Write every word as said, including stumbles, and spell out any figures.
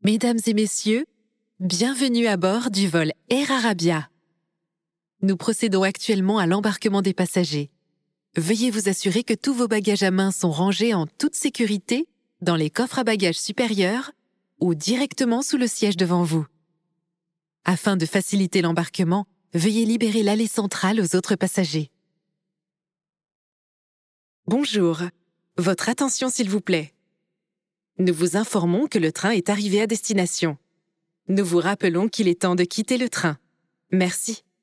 Mesdames et messieurs, bienvenue à bord du vol Air Arabia. Nous procédons actuellement à l'embarquement des passagers. Veuillez vous assurer que tous vos bagages à main sont rangés en toute sécurité dans les coffres à bagages supérieurs ou directement sous le siège devant vous. Afin de faciliter l'embarquement, veuillez libérer l'allée centrale aux autres passagers. Bonjour, votre attention s'il vous plaît. Nous vous informons que le train est arrivé à destination. Nous vous rappelons qu'il est temps de quitter le train. Merci.